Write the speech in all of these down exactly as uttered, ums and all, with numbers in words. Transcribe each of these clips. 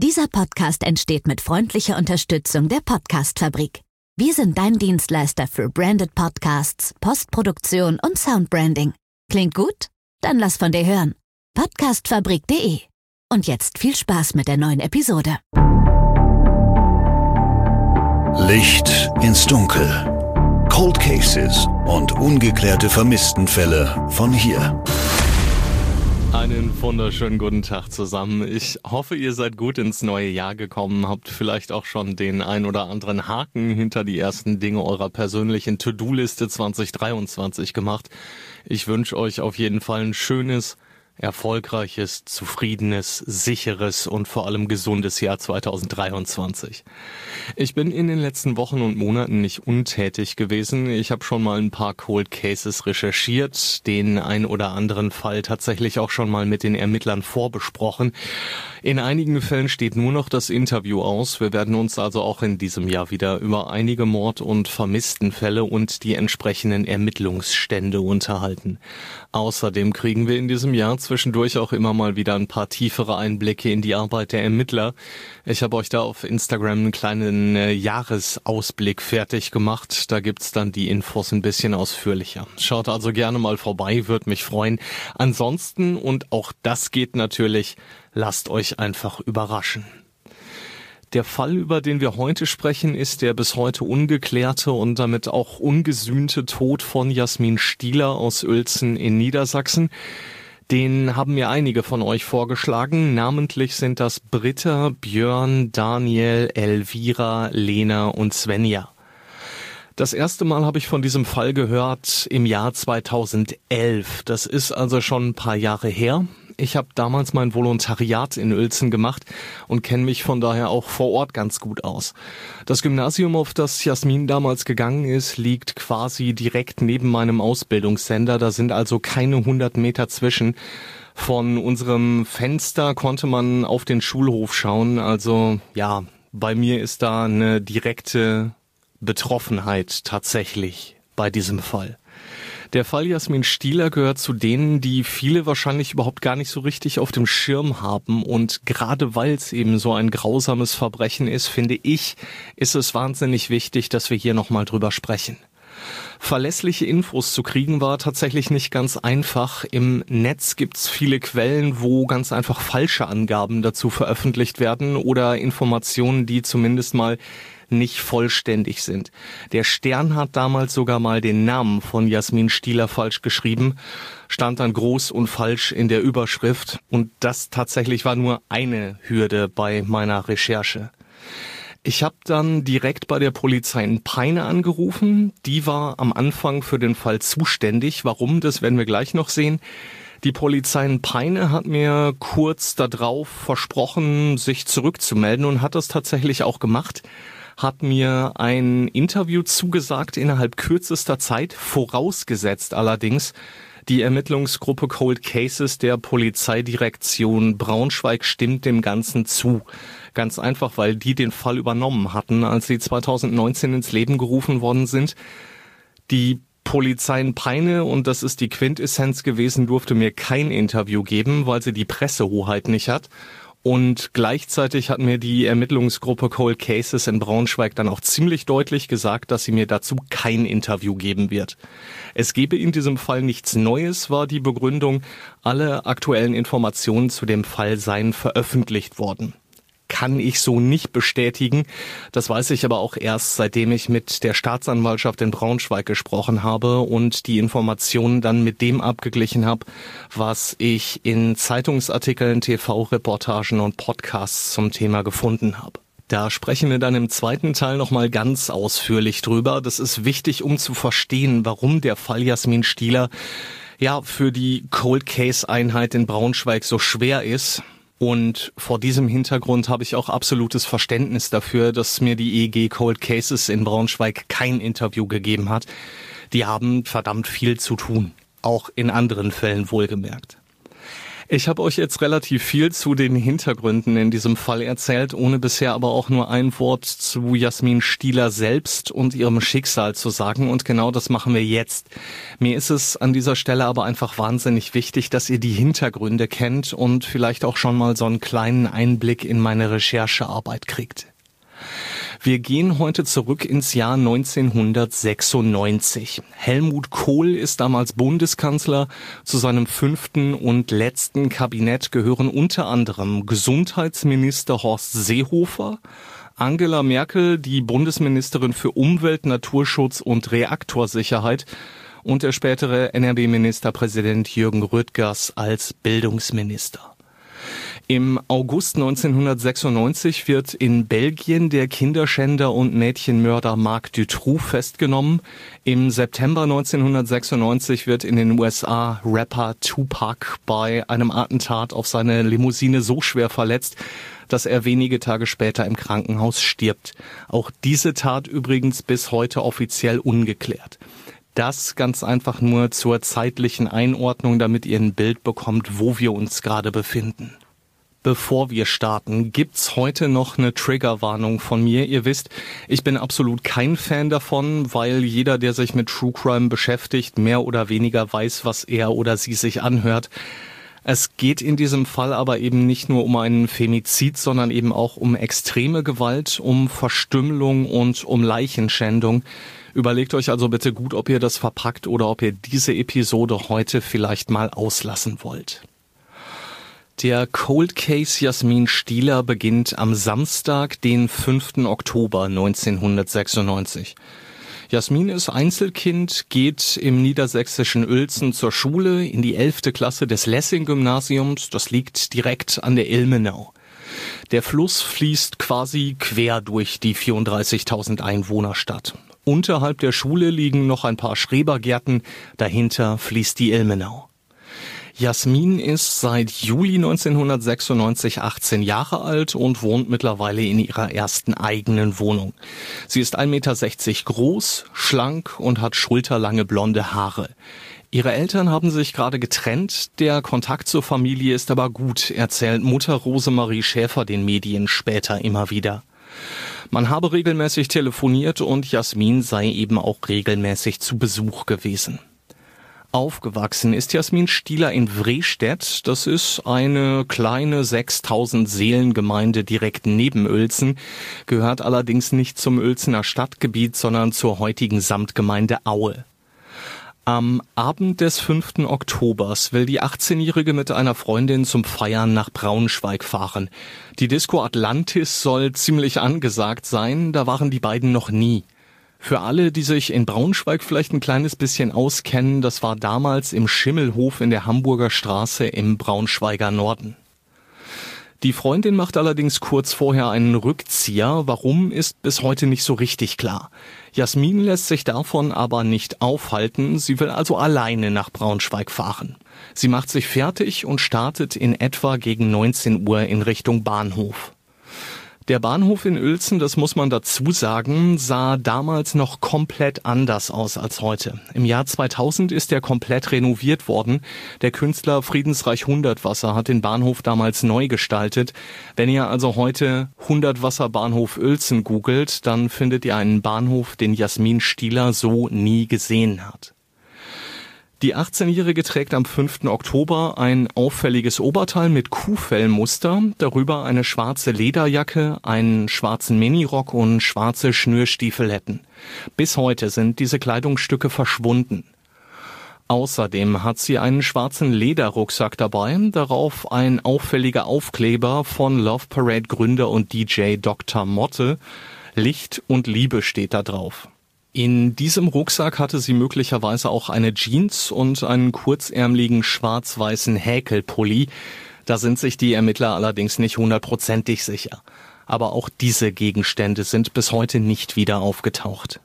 Dieser Podcast entsteht mit freundlicher Unterstützung der Podcast-Fabrik. Wir sind dein Dienstleister für Branded Podcasts, Postproduktion und Soundbranding. Klingt gut? Dann lass von dir hören. podcastfabrik punkt de. Und jetzt viel Spaß mit der neuen Episode. Licht ins Dunkel. Cold Cases und ungeklärte Vermisstenfälle von hier. Einen wunderschönen guten Tag zusammen. Ich hoffe, ihr seid gut ins neue Jahr gekommen, habt vielleicht auch schon den ein oder anderen Haken hinter die ersten Dinge eurer persönlichen To-Do-Liste zwanzig dreiundzwanzig gemacht. Ich wünsche euch auf jeden Fall ein schönes, erfolgreiches, zufriedenes, sicheres und vor allem gesundes Jahr zwanzig dreiundzwanzig. Ich bin in den letzten Wochen und Monaten nicht untätig gewesen. Ich habe schon mal ein paar Cold Cases recherchiert, den ein oder anderen Fall tatsächlich auch schon mal mit den Ermittlern vorbesprochen. In einigen Fällen steht nur noch das Interview aus. Wir werden uns also auch in diesem Jahr wieder über einige Mord- und Vermisstenfälle und die entsprechenden Ermittlungsstände unterhalten. Außerdem kriegen wir in diesem Jahr zwischendurch auch immer mal wieder ein paar tiefere Einblicke in die Arbeit der Ermittler. Ich habe euch da auf Instagram einen kleinen äh, Jahresausblick fertig gemacht. Da gibt's dann die Infos ein bisschen ausführlicher. Schaut also gerne mal vorbei, würde mich freuen. Ansonsten, und auch das geht natürlich, lasst euch einfach überraschen. Der Fall, über den wir heute sprechen, ist der bis heute ungeklärte und damit auch ungesühnte Tod von Jasmin Stieler aus Uelzen in Niedersachsen. Den haben mir einige von euch vorgeschlagen. Namentlich sind das Britta, Björn, Daniel, Elvira, Lena und Svenja. Das erste Mal habe ich von diesem Fall gehört im Jahr zweitausendelf. Das ist also schon ein paar Jahre her. Ich habe damals mein Volontariat in Uelzen gemacht und kenne mich von daher auch vor Ort ganz gut aus. Das Gymnasium, auf das Jasmin damals gegangen ist, liegt quasi direkt neben meinem Ausbildungssender. Da sind also keine hundert Meter zwischen. Von unserem Fenster konnte man auf den Schulhof schauen. Also ja, bei mir ist da eine direkte Betroffenheit tatsächlich bei diesem Fall. Der Fall Jasmin Stieler gehört zu denen, die viele wahrscheinlich überhaupt gar nicht so richtig auf dem Schirm haben. Und gerade weil es eben so ein grausames Verbrechen ist, finde ich, ist es wahnsinnig wichtig, dass wir hier nochmal drüber sprechen. Verlässliche Infos zu kriegen war tatsächlich nicht ganz einfach. Im Netz gibt's viele Quellen, wo ganz einfach falsche Angaben dazu veröffentlicht werden oder Informationen, die zumindest mal nicht vollständig sind. Der Stern hat damals sogar mal den Namen von Jasmin Stieler falsch geschrieben, stand dann groß und falsch in der Überschrift und das tatsächlich war nur eine Hürde bei meiner Recherche. Ich habe dann direkt bei der Polizei in Peine angerufen. Die war am Anfang für den Fall zuständig. Warum, das werden wir gleich noch sehen. Die Polizei in Peine hat mir kurz darauf versprochen, sich zurückzumelden und hat das tatsächlich auch gemacht. Hat mir ein Interview zugesagt innerhalb kürzester Zeit, vorausgesetzt allerdings, die Ermittlungsgruppe Cold Cases der Polizeidirektion Braunschweig stimmt dem Ganzen zu. Ganz einfach, weil die den Fall übernommen hatten, als sie zweitausendneunzehn ins Leben gerufen worden sind. Die Polizei in Peine, und das ist die Quintessenz gewesen, durfte mir kein Interview geben, weil sie die Pressehoheit nicht hat. Und gleichzeitig hat mir die Ermittlungsgruppe Cold Cases in Braunschweig dann auch ziemlich deutlich gesagt, dass sie mir dazu kein Interview geben wird. Es gebe in diesem Fall nichts Neues, war die Begründung. Alle aktuellen Informationen zu dem Fall seien veröffentlicht worden. Kann ich so nicht bestätigen. Das weiß ich aber auch erst, seitdem ich mit der Staatsanwaltschaft in Braunschweig gesprochen habe und die Informationen dann mit dem abgeglichen habe, was ich in Zeitungsartikeln, T V-Reportagen und Podcasts zum Thema gefunden habe. Da sprechen wir dann im zweiten Teil nochmal ganz ausführlich drüber. Das ist wichtig, um zu verstehen, warum der Fall Jasmin Stieler ja für die Cold Case Einheit in Braunschweig so schwer ist. Und vor diesem Hintergrund habe ich auch absolutes Verständnis dafür, dass mir die E G Cold Cases in Braunschweig kein Interview gegeben hat. Die haben verdammt viel zu tun, auch in anderen Fällen wohlgemerkt. Ich habe euch jetzt relativ viel zu den Hintergründen in diesem Fall erzählt, ohne bisher aber auch nur ein Wort zu Jasmin Stieler selbst und ihrem Schicksal zu sagen. Und genau das machen wir jetzt. Mir ist es an dieser Stelle aber einfach wahnsinnig wichtig, dass ihr die Hintergründe kennt und vielleicht auch schon mal so einen kleinen Einblick in meine Recherchearbeit kriegt. Wir gehen heute zurück ins Jahr neunzehnhundertsechsundneunzig. Helmut Kohl ist damals Bundeskanzler. Zu seinem fünften und letzten Kabinett gehören unter anderem Gesundheitsminister Horst Seehofer, Angela Merkel, die Bundesministerin für Umwelt, Naturschutz und Reaktorsicherheit und der spätere N R W-Ministerpräsident Jürgen Rüttgers als Bildungsminister. Im August neunzehnhundertsechsundneunzig wird in Belgien der Kinderschänder und Mädchenmörder Marc Dutroux festgenommen. Im September neunzehnhundertsechsundneunzig wird in den U S A Rapper Tupac bei einem Attentat auf seine Limousine so schwer verletzt, dass er wenige Tage später im Krankenhaus stirbt. Auch diese Tat übrigens bis heute offiziell ungeklärt. Das ganz einfach nur zur zeitlichen Einordnung, damit ihr ein Bild bekommt, wo wir uns gerade befinden. Bevor wir starten, gibt's heute noch eine Triggerwarnung von mir. Ihr wisst, ich bin absolut kein Fan davon, weil jeder, der sich mit True Crime beschäftigt, mehr oder weniger weiß, was er oder sie sich anhört. Es geht in diesem Fall aber eben nicht nur um einen Femizid, sondern eben auch um extreme Gewalt, um Verstümmelung und um Leichenschändung. Überlegt euch also bitte gut, ob ihr das verpackt oder ob ihr diese Episode heute vielleicht mal auslassen wollt. Der Cold Case Jasmin Stieler beginnt am Samstag, den fünften Oktober neunzehnhundertsechsundneunzig. Jasmin ist Einzelkind, geht im niedersächsischen Uelzen zur Schule in die elfte Klasse des Lessing-Gymnasiums. Das liegt direkt an der Ilmenau. Der Fluss fließt quasi quer durch die vierunddreißigtausend Einwohnerstadt. Unterhalb der Schule liegen noch ein paar Schrebergärten, dahinter fließt die Ilmenau. Jasmin ist seit Juli neunzehnhundertsechsundneunzig achtzehn Jahre alt und wohnt mittlerweile in ihrer ersten eigenen Wohnung. Sie ist ein Meter sechzig groß, schlank und hat schulterlange blonde Haare. Ihre Eltern haben sich gerade getrennt, der Kontakt zur Familie ist aber gut, erzählt Mutter Rosemarie Schäfer den Medien später immer wieder. Man habe regelmäßig telefoniert und Jasmin sei eben auch regelmäßig zu Besuch gewesen. Aufgewachsen ist Jasmin Stieler in Wrestedt. Das ist eine kleine sechstausend Seelengemeinde direkt neben Uelzen, gehört allerdings nicht zum Uelzener Stadtgebiet, sondern zur heutigen Samtgemeinde Aue. Am Abend des fünften Oktobers will die achtzehnjährige mit einer Freundin zum Feiern nach Braunschweig fahren. Die Disco Atlantis soll ziemlich angesagt sein, da waren die beiden noch nie. Für alle, die sich in Braunschweig vielleicht ein kleines bisschen auskennen, das war damals im Schimmelhof in der Hamburger Straße im Braunschweiger Norden. Die Freundin macht allerdings kurz vorher einen Rückzieher. Warum, ist bis heute nicht so richtig klar. Jasmin lässt sich davon aber nicht aufhalten. Sie will also alleine nach Braunschweig fahren. Sie macht sich fertig und startet in etwa gegen neunzehn Uhr in Richtung Bahnhof. Der Bahnhof in Uelzen, das muss man dazu sagen, sah damals noch komplett anders aus als heute. Im Jahr zweitausend ist er komplett renoviert worden. Der Künstler Friedensreich Hundertwasser hat den Bahnhof damals neu gestaltet. Wenn ihr also heute Hundertwasser-Bahnhof Uelzen googelt, dann findet ihr einen Bahnhof, den Jasmin Stieler so nie gesehen hat. Die achtzehnjährige trägt am fünften Oktober ein auffälliges Oberteil mit Kuhfellmuster, darüber eine schwarze Lederjacke, einen schwarzen Minirock und schwarze Schnürstiefeletten. Bis heute sind diese Kleidungsstücke verschwunden. Außerdem hat sie einen schwarzen Lederrucksack dabei, darauf ein auffälliger Aufkleber von Love Parade Gründer und D J Doktor Motte. Licht und Liebe steht da drauf. In diesem Rucksack hatte sie möglicherweise auch eine Jeans und einen kurzärmeligen schwarz-weißen Häkelpulli. Da sind sich die Ermittler allerdings nicht hundertprozentig sicher. Aber auch diese Gegenstände sind bis heute nicht wieder aufgetaucht.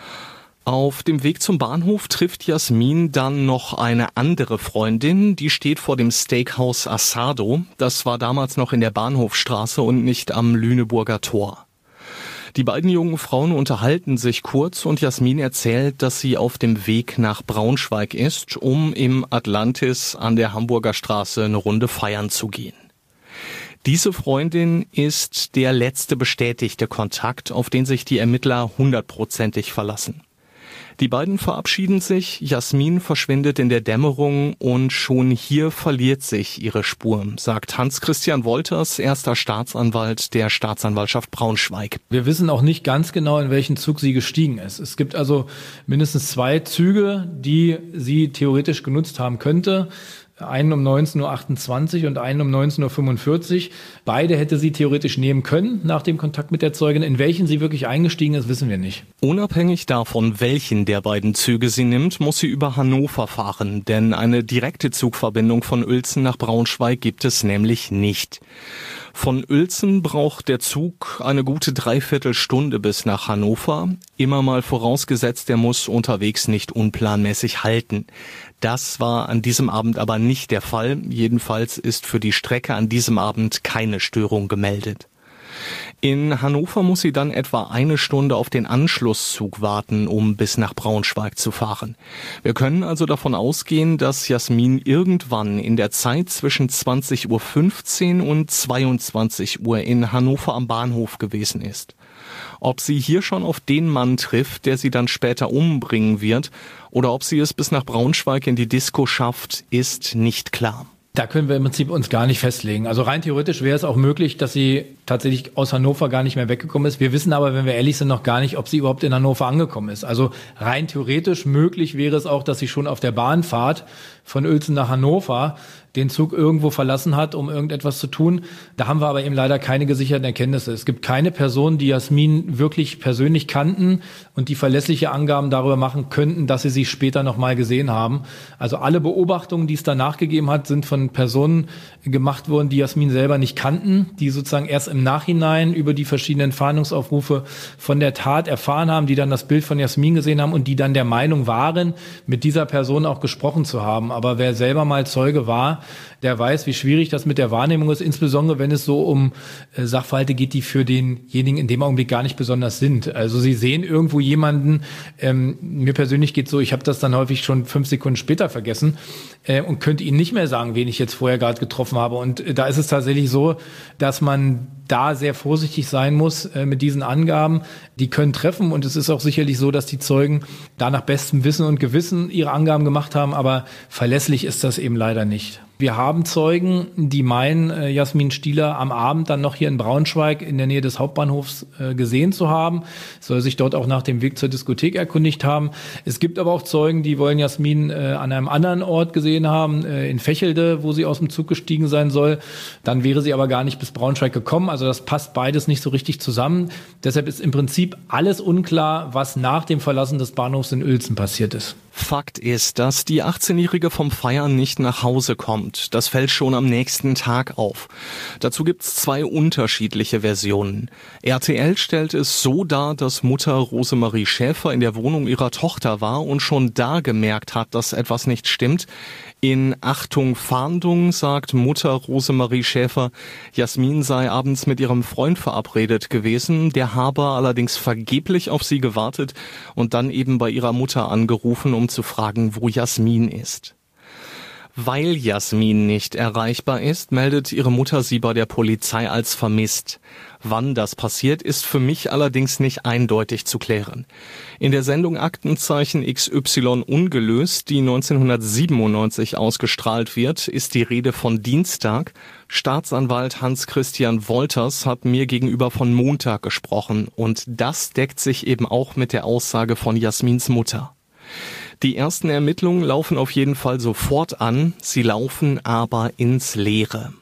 Auf dem Weg zum Bahnhof trifft Jasmin dann noch eine andere Freundin, die steht vor dem Steakhouse Asado. Das war damals noch in der Bahnhofstraße und nicht am Lüneburger Tor. Die beiden jungen Frauen unterhalten sich kurz und Jasmin erzählt, dass sie auf dem Weg nach Braunschweig ist, um im Atlantis an der Hamburger Straße eine Runde feiern zu gehen. Diese Freundin ist der letzte bestätigte Kontakt, auf den sich die Ermittler hundertprozentig verlassen. Die beiden verabschieden sich, Jasmin verschwindet in der Dämmerung und schon hier verliert sich ihre Spur, sagt Hans-Christian Wolters, erster Staatsanwalt der Staatsanwaltschaft Braunschweig. Wir wissen auch nicht ganz genau, in welchen Zug sie gestiegen ist. Es gibt also mindestens zwei Züge, die sie theoretisch genutzt haben könnte. Einen um neunzehn Uhr achtundzwanzig und einen um neunzehn Uhr fünfundvierzig. Beide hätte sie theoretisch nehmen können nach dem Kontakt mit der Zeugin. In welchen sie wirklich eingestiegen ist, wissen wir nicht. Unabhängig davon, welchen der beiden Züge sie nimmt, muss sie über Hannover fahren. Denn eine direkte Zugverbindung von Uelzen nach Braunschweig gibt es nämlich nicht. Von Uelzen braucht der Zug eine gute Dreiviertelstunde bis nach Hannover. Immer mal vorausgesetzt, er muss unterwegs nicht unplanmäßig halten. Das war an diesem Abend aber nicht der Fall. Jedenfalls ist für die Strecke an diesem Abend keine Störung gemeldet. In Hannover muss sie dann etwa eine Stunde auf den Anschlusszug warten, um bis nach Braunschweig zu fahren. Wir können also davon ausgehen, dass Jasmin irgendwann in der Zeit zwischen zwanzig Uhr fünfzehn und zweiundzwanzig Uhr in Hannover am Bahnhof gewesen ist. Ob sie hier schon auf den Mann trifft, der sie dann später umbringen wird, oder ob sie es bis nach Braunschweig in die Disco schafft, ist nicht klar. Da können wir im Prinzip uns gar nicht festlegen. Also rein theoretisch wäre es auch möglich, dass sie tatsächlich aus Hannover gar nicht mehr weggekommen ist. Wir wissen aber, wenn wir ehrlich sind, noch gar nicht, ob sie überhaupt in Hannover angekommen ist. Also rein theoretisch möglich wäre es auch, dass sie schon auf der Bahnfahrt von Uelzen nach Hannover den Zug irgendwo verlassen hat, um irgendetwas zu tun. Da haben wir aber eben leider keine gesicherten Erkenntnisse. Es gibt keine Personen, die Jasmin wirklich persönlich kannten und die verlässliche Angaben darüber machen könnten, dass sie sie später noch mal gesehen haben. Also alle Beobachtungen, die es danach gegeben hat, sind von Personen gemacht worden, die Jasmin selber nicht kannten, die sozusagen erst im Nachhinein über die verschiedenen Fahndungsaufrufe von der Tat erfahren haben, die dann das Bild von Jasmin gesehen haben und die dann der Meinung waren, mit dieser Person auch gesprochen zu haben. Aber wer selber mal Zeuge war, der weiß, wie schwierig das mit der Wahrnehmung ist, insbesondere wenn es so um äh, Sachverhalte geht, die für denjenigen in dem Augenblick gar nicht besonders sind. Also sie sehen irgendwo jemanden, ähm, mir persönlich geht so, ich habe das dann häufig schon fünf Sekunden später vergessen äh, und könnte Ihnen nicht mehr sagen, wen ich jetzt vorher gerade getroffen habe. Und äh, da ist es tatsächlich so, dass man da sehr vorsichtig sein muss äh, mit diesen Angaben. Die können treffen und es ist auch sicherlich so, dass die Zeugen da nach bestem Wissen und Gewissen ihre Angaben gemacht haben, aber verlässlich ist das eben leider nicht. Wir haben Zeugen, die meinen, äh, Jasmin Stieler am Abend dann noch hier in Braunschweig in der Nähe des Hauptbahnhofs äh, gesehen zu haben, soll sich dort auch nach dem Weg zur Diskothek erkundigt haben. Es gibt aber auch Zeugen, die wollen Jasmin äh, an einem anderen Ort gesehen haben, äh, in Vechelde, wo sie aus dem Zug gestiegen sein soll. Dann wäre sie aber gar nicht bis Braunschweig gekommen. Also das passt beides nicht so richtig zusammen. Deshalb ist im Prinzip alles unklar, was nach dem Verlassen des Bahnhofs in Uelzen passiert ist. Fakt ist, dass die achtzehnjährige vom Feiern nicht nach Hause kommt. Das fällt schon am nächsten Tag auf. Dazu gibt's zwei unterschiedliche Versionen. R T L stellt es so dar, dass Mutter Rosemarie Schäfer in der Wohnung ihrer Tochter war und schon da gemerkt hat, dass etwas nicht stimmt. In Achtung Fahndung sagt Mutter Rosemarie Schäfer, Jasmin sei abends mit ihrem Freund verabredet gewesen, der habe allerdings vergeblich auf sie gewartet und dann eben bei ihrer Mutter angerufen, um zu fragen, wo Jasmin ist. Weil Jasmin nicht erreichbar ist, meldet ihre Mutter sie bei der Polizei als vermisst. Wann das passiert, ist für mich allerdings nicht eindeutig zu klären. In der Sendung Aktenzeichen X Y ungelöst, die neunzehnhundertsiebenundneunzig ausgestrahlt wird, ist die Rede von Dienstag. Staatsanwalt Hans-Christian Wolters hat mir gegenüber von Montag gesprochen und das deckt sich eben auch mit der Aussage von Jasmins Mutter. Die ersten Ermittlungen laufen auf jeden Fall sofort an, sie laufen aber ins Leere.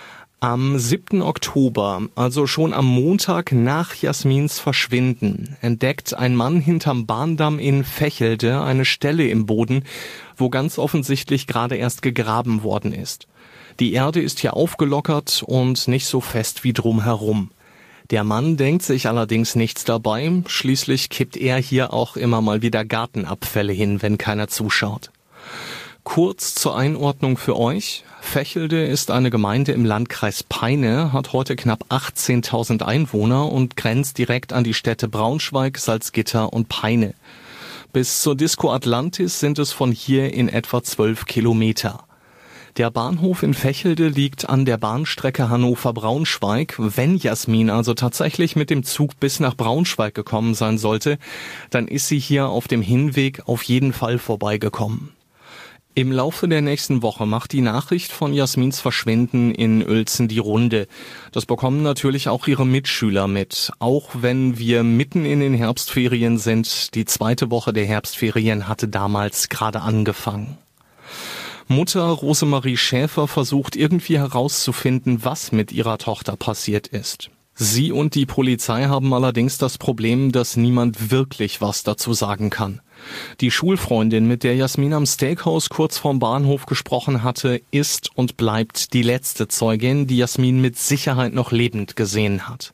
Am siebten Oktober, also schon am Montag nach Jasmins Verschwinden, entdeckt ein Mann hinterm Bahndamm in Vechelde eine Stelle im Boden, wo ganz offensichtlich gerade erst gegraben worden ist. Die Erde ist hier aufgelockert und nicht so fest wie drumherum. Der Mann denkt sich allerdings nichts dabei, schließlich kippt er hier auch immer mal wieder Gartenabfälle hin, wenn keiner zuschaut. Kurz zur Einordnung für euch. Vechelde ist eine Gemeinde im Landkreis Peine, hat heute knapp achtzehntausend Einwohner und grenzt direkt an die Städte Braunschweig, Salzgitter und Peine. Bis zur Disco Atlantis sind es von hier in etwa zwölf Kilometer. Der Bahnhof in Vechelde liegt an der Bahnstrecke Hannover-Braunschweig. Wenn Jasmin also tatsächlich mit dem Zug bis nach Braunschweig gekommen sein sollte, dann ist sie hier auf dem Hinweg auf jeden Fall vorbeigekommen. Im Laufe der nächsten Woche macht die Nachricht von Jasmins Verschwinden in Uelzen die Runde. Das bekommen natürlich auch ihre Mitschüler mit. Auch wenn wir mitten in den Herbstferien sind, die zweite Woche der Herbstferien hatte damals gerade angefangen. Mutter Rosemarie Schäfer versucht irgendwie herauszufinden, was mit ihrer Tochter passiert ist. Sie und die Polizei haben allerdings das Problem, dass niemand wirklich was dazu sagen kann. Die Schulfreundin, mit der Jasmin am Steakhouse kurz vorm Bahnhof gesprochen hatte, ist und bleibt die letzte Zeugin, die Jasmin mit Sicherheit noch lebend gesehen hat.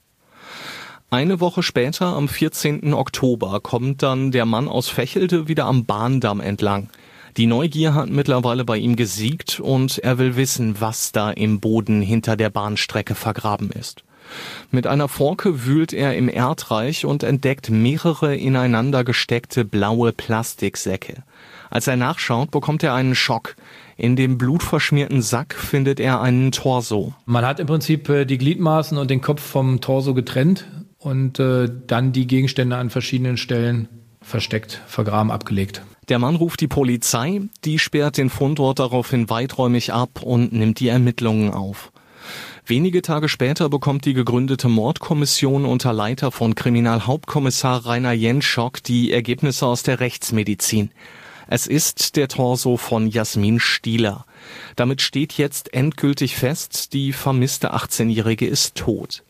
Eine Woche später, am vierzehnten Oktober, kommt dann der Mann aus Vechelde wieder am Bahndamm entlang. Die Neugier hat mittlerweile bei ihm gesiegt und er will wissen, was da im Boden hinter der Bahnstrecke vergraben ist. Mit einer Forke wühlt er im Erdreich und entdeckt mehrere ineinander gesteckte blaue Plastiksäcke. Als er nachschaut, bekommt er einen Schock. In dem blutverschmierten Sack findet er einen Torso. Man hat im Prinzip die Gliedmaßen und den Kopf vom Torso getrennt und äh, dann die Gegenstände an verschiedenen Stellen versteckt, vergraben, abgelegt. Der Mann ruft die Polizei, die sperrt den Fundort daraufhin weiträumig ab und nimmt die Ermittlungen auf. Wenige Tage später bekommt die gegründete Mordkommission unter Leiter von Kriminalhauptkommissar Rainer Jenschock die Ergebnisse aus der Rechtsmedizin. Es ist der Torso von Jasmin Stieler. Damit steht jetzt endgültig fest, die vermisste achtzehnjährige ist tot.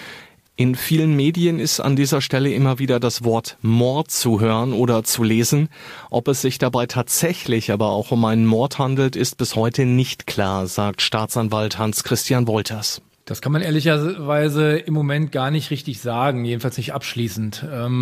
In vielen Medien ist an dieser Stelle immer wieder das Wort Mord zu hören oder zu lesen. Ob es sich dabei tatsächlich aber auch um einen Mord handelt, ist bis heute nicht klar, sagt Staatsanwalt Hans-Christian Wolters. Das kann man ehrlicherweise im Moment gar nicht richtig sagen, jedenfalls nicht abschließend.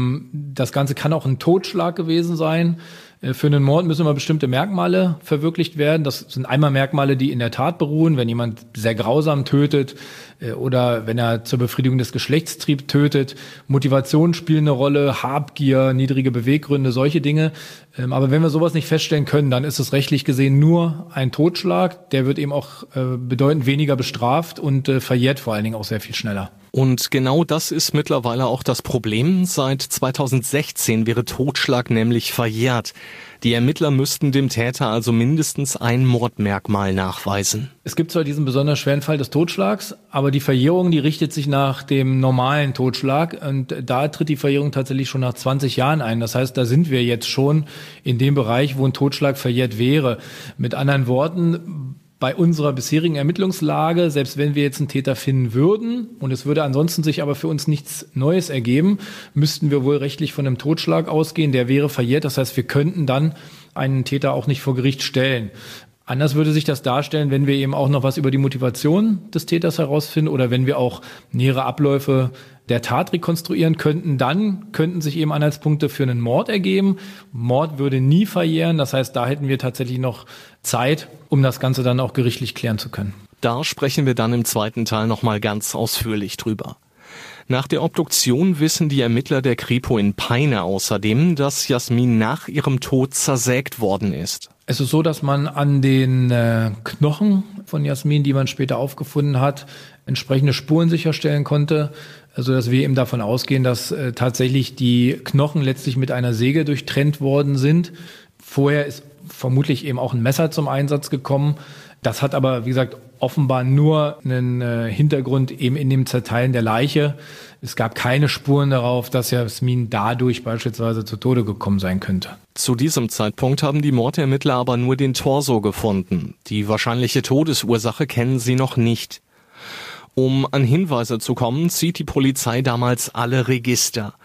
Das Ganze kann auch ein Totschlag gewesen sein. Für einen Mord müssen immer bestimmte Merkmale verwirklicht werden. Das sind einmal Merkmale, die in der Tat beruhen, wenn jemand sehr grausam tötet oder wenn er zur Befriedigung des Geschlechtstriebs tötet. Motivation spielt eine Rolle, Habgier, niedrige Beweggründe, solche Dinge. Aber wenn wir sowas nicht feststellen können, dann ist es rechtlich gesehen nur ein Totschlag. Der wird eben auch bedeutend weniger bestraft und verjährt vor allen Dingen auch sehr viel schneller. Und genau das ist mittlerweile auch das Problem. Seit zweitausendsechzehn wäre Totschlag nämlich verjährt. Die Ermittler müssten dem Täter also mindestens ein Mordmerkmal nachweisen. Es gibt zwar diesen besonders schweren Fall des Totschlags, aber die Verjährung, die richtet sich nach dem normalen Totschlag. Und da tritt die Verjährung tatsächlich schon nach zwanzig Jahren ein. Das heißt, da sind wir jetzt schon in dem Bereich, wo ein Totschlag verjährt wäre. Mit anderen Worten, bei unserer bisherigen Ermittlungslage, selbst wenn wir jetzt einen Täter finden würden und es würde ansonsten sich aber für uns nichts Neues ergeben, müssten wir wohl rechtlich von einem Totschlag ausgehen, der wäre verjährt. Das heißt, wir könnten dann einen Täter auch nicht vor Gericht stellen. Anders würde sich das darstellen, wenn wir eben auch noch was über die Motivation des Täters herausfinden oder wenn wir auch nähere Abläufe der Tat rekonstruieren könnten, dann könnten sich eben Anhaltspunkte für einen Mord ergeben. Mord würde nie verjähren, das heißt, da hätten wir tatsächlich noch Zeit, um das Ganze dann auch gerichtlich klären zu können. Da sprechen wir dann im zweiten Teil nochmal ganz ausführlich drüber. Nach der Obduktion wissen die Ermittler der Kripo in Peine außerdem, dass Jasmin nach ihrem Tod zersägt worden ist. Es ist so, dass man an den äh, Knochen von Jasmin, die man später aufgefunden hat, entsprechende Spuren sicherstellen konnte, also dass wir eben davon ausgehen, dass äh, tatsächlich die Knochen letztlich mit einer Säge durchtrennt worden sind. Vorher ist vermutlich eben auch ein Messer zum Einsatz gekommen. Das hat aber, wie gesagt, offenbar nur einen äh, Hintergrund eben in dem Zerteilen der Leiche. Es gab keine Spuren darauf, dass Jasmin dadurch beispielsweise zu Tode gekommen sein könnte. Zu diesem Zeitpunkt haben die Mordermittler aber nur den Torso gefunden. Die wahrscheinliche Todesursache kennen sie noch nicht. Um an Hinweise zu kommen, zieht die Polizei damals alle Register.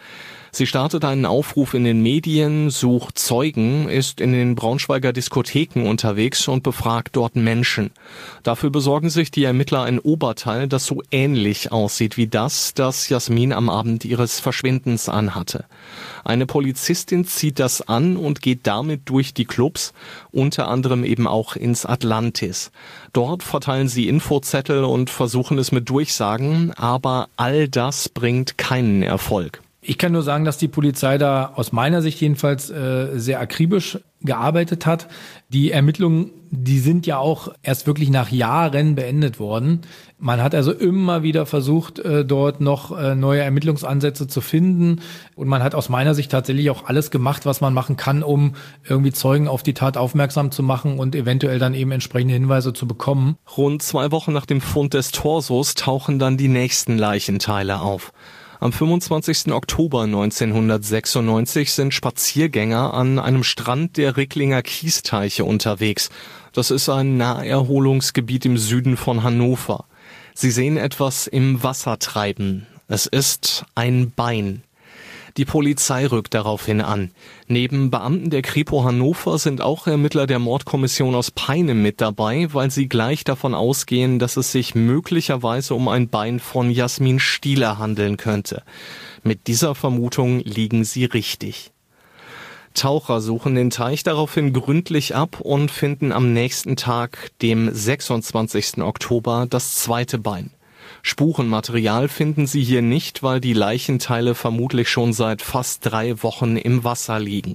Sie startet einen Aufruf in den Medien, sucht Zeugen, ist in den Braunschweiger Diskotheken unterwegs und befragt dort Menschen. Dafür besorgen sich die Ermittler ein Oberteil, das so ähnlich aussieht wie das, das Jasmin am Abend ihres Verschwindens anhatte. Eine Polizistin zieht das an und geht damit durch die Clubs, unter anderem eben auch ins Atlantis. Dort verteilen sie Infozettel und versuchen es mit Durchsagen, aber all das bringt keinen Erfolg. Ich kann nur sagen, dass die Polizei da aus meiner Sicht jedenfalls äh, sehr akribisch gearbeitet hat. Die Ermittlungen, die sind ja auch erst wirklich nach Jahren beendet worden. Man hat also immer wieder versucht, äh, dort noch äh, neue Ermittlungsansätze zu finden. Und man hat aus meiner Sicht tatsächlich auch alles gemacht, was man machen kann, um irgendwie Zeugen auf die Tat aufmerksam zu machen und eventuell dann eben entsprechende Hinweise zu bekommen. Rund zwei Wochen nach dem Fund des Torsos tauchen dann die nächsten Leichenteile auf. Am fünfundzwanzigsten Oktober neunzehnhundertsechsundneunzig sind Spaziergänger an einem Strand der Ricklinger Kiesteiche unterwegs. Das ist ein Naherholungsgebiet im Süden von Hannover. Sie sehen etwas im Wasser treiben. Es ist ein Bein. Die Polizei rückt daraufhin an. Neben Beamten der Kripo Hannover sind auch Ermittler der Mordkommission aus Peine mit dabei, weil sie gleich davon ausgehen, dass es sich möglicherweise um ein Bein von Jasmin Stieler handeln könnte. Mit dieser Vermutung liegen sie richtig. Taucher suchen den Teich daraufhin gründlich ab und finden am nächsten Tag, dem sechsundzwanzigsten Oktober, das zweite Bein. Spurenmaterial finden sie hier nicht, weil die Leichenteile vermutlich schon seit fast drei Wochen im Wasser liegen.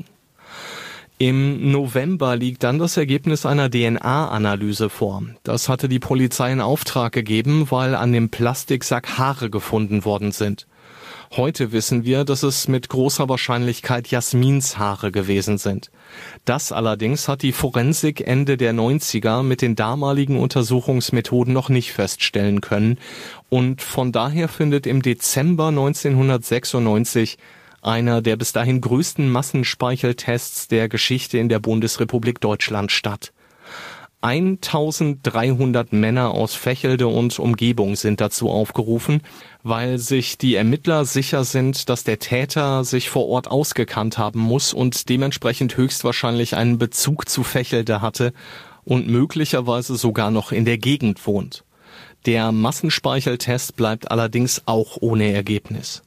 Im November liegt dann das Ergebnis einer D N A-Analyse vor. Das hatte die Polizei in Auftrag gegeben, weil an dem Plastiksack Haare gefunden worden sind. Heute wissen wir, dass es mit großer Wahrscheinlichkeit Jasmins Haare gewesen sind. Das allerdings hat die Forensik Ende der neunziger mit den damaligen Untersuchungsmethoden noch nicht feststellen können und von daher findet im Dezember neunzehnhundertsechsundneunzig einer der bis dahin größten Massenspeicheltests der Geschichte in der Bundesrepublik Deutschland statt. eintausenddreihundert Männer aus Vechelde und Umgebung sind dazu aufgerufen, weil sich die Ermittler sicher sind, dass der Täter sich vor Ort ausgekannt haben muss und dementsprechend höchstwahrscheinlich einen Bezug zu Vechelde hatte und möglicherweise sogar noch in der Gegend wohnt. Der Massenspeicheltest bleibt allerdings auch ohne Ergebnis.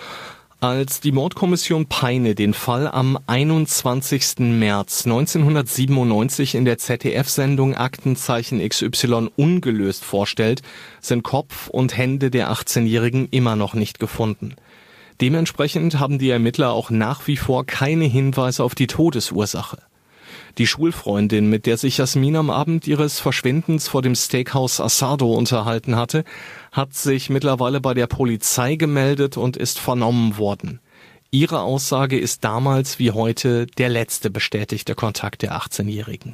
Als die Mordkommission Peine den Fall am einundzwanzigsten März neunzehnhundertsiebenundneunzig in der Z D F-Sendung Aktenzeichen X Y ungelöst vorstellt, sind Kopf und Hände der achtzehnjährigen immer noch nicht gefunden. Dementsprechend haben die Ermittler auch nach wie vor keine Hinweise auf die Todesursache. Die Schulfreundin, mit der sich Jasmin am Abend ihres Verschwindens vor dem Steakhouse Asado unterhalten hatte, hat sich mittlerweile bei der Polizei gemeldet und ist vernommen worden. Ihre Aussage ist damals wie heute der letzte bestätigte Kontakt der achtzehnjährigen.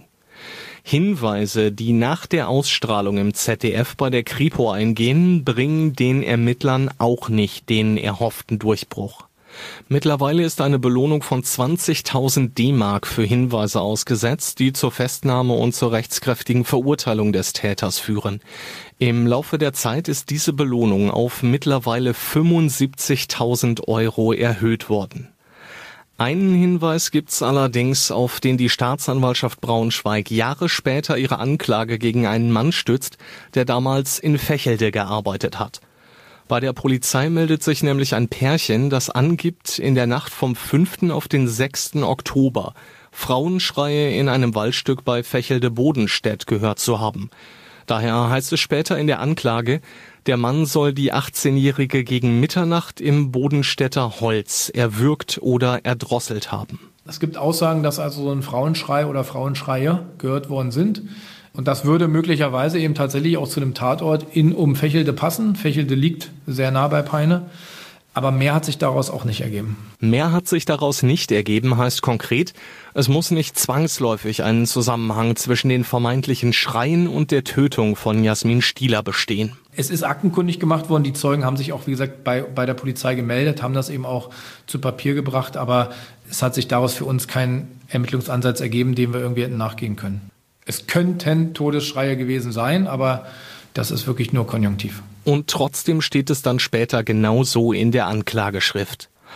Hinweise, die nach der Ausstrahlung im Z D F bei der Kripo eingehen, bringen den Ermittlern auch nicht den erhofften Durchbruch. Mittlerweile ist eine Belohnung von zwanzigtausend D-Mark für Hinweise ausgesetzt, die zur Festnahme und zur rechtskräftigen Verurteilung des Täters führen. Im Laufe der Zeit ist diese Belohnung auf mittlerweile fünfundsiebzigtausend Euro erhöht worden. Einen Hinweis gibt's allerdings, auf den die Staatsanwaltschaft Braunschweig Jahre später ihre Anklage gegen einen Mann stützt, der damals in Vechelde gearbeitet hat. Bei der Polizei meldet sich nämlich ein Pärchen, das angibt, in der Nacht vom fünften auf den sechsten Oktober Frauenschreie in einem Waldstück bei Vechelde-Bodenstedt gehört zu haben. Daher heißt es später in der Anklage, der Mann soll die achtzehnjährige gegen Mitternacht im Bodenstedter Holz erwürgt oder erdrosselt haben. Es gibt Aussagen, dass also so ein Frauenschrei oder Frauenschreie gehört worden sind. Und das würde möglicherweise eben tatsächlich auch zu dem Tatort in um Vechelde passen. Vechelde liegt sehr nah bei Peine. Aber mehr hat sich daraus auch nicht ergeben. Mehr hat sich daraus nicht ergeben, heißt konkret, es muss nicht zwangsläufig einen Zusammenhang zwischen den vermeintlichen Schreien und der Tötung von Jasmin Stieler bestehen. Es ist aktenkundig gemacht worden. Die Zeugen haben sich auch, wie gesagt, bei, bei der Polizei gemeldet, haben das eben auch zu Papier gebracht. Aber es hat sich daraus für uns kein Ermittlungsansatz ergeben, dem wir irgendwie hätten nachgehen können. Es könnten Todesschreie gewesen sein, aber das ist wirklich nur konjunktiv. Und trotzdem steht es dann später genau so in der Anklageschrift.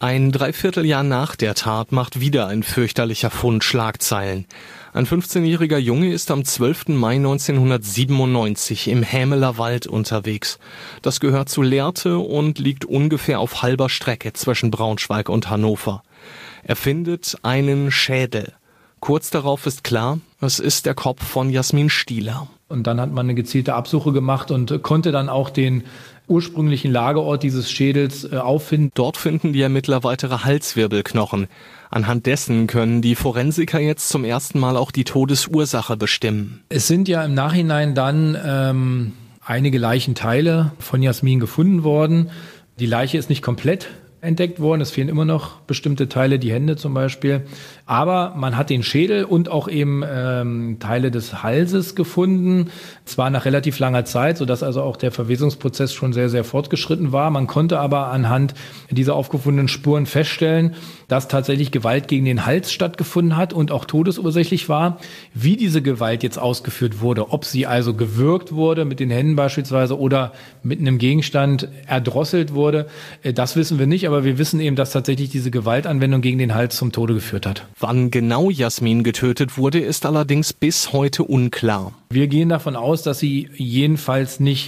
Ein Dreivierteljahr nach der Tat macht wieder ein fürchterlicher Fund Schlagzeilen. Ein fünfzehnjähriger Junge ist am zwölften Mai neunzehnhundertsiebenundneunzig im Hämeler Wald unterwegs. Das gehört zu Lehrte und liegt ungefähr auf halber Strecke zwischen Braunschweig und Hannover. Er findet einen Schädel. Kurz darauf ist klar, es ist der Kopf von Jasmin Stieler. Und dann hat man eine gezielte Absuche gemacht und konnte dann auch den ursprünglichen Lagerort dieses Schädels äh, auffinden. Dort finden die Ermittler weitere Halswirbelknochen. Anhand dessen können die Forensiker jetzt zum ersten Mal auch die Todesursache bestimmen. Es sind ja im Nachhinein dann ähm, einige Leichenteile von Jasmin gefunden worden. Die Leiche ist nicht komplett entdeckt worden. Es fehlen immer noch bestimmte Teile, die Hände zum Beispiel. Aber man hat den Schädel und auch eben ähm, Teile des Halses gefunden. Zwar nach relativ langer Zeit, sodass also auch der Verwesungsprozess schon sehr, sehr fortgeschritten war. Man konnte aber anhand dieser aufgefundenen Spuren feststellen, dass tatsächlich Gewalt gegen den Hals stattgefunden hat und auch todesursächlich war. Wie diese Gewalt jetzt ausgeführt wurde, ob sie also gewürgt wurde, mit den Händen beispielsweise, oder mit einem Gegenstand erdrosselt wurde, das wissen wir nicht. Aber wir wissen eben, dass tatsächlich diese Gewaltanwendung gegen den Hals zum Tode geführt hat. Wann genau Jasmin getötet wurde, ist allerdings bis heute unklar. Wir gehen davon aus, dass sie jedenfalls nicht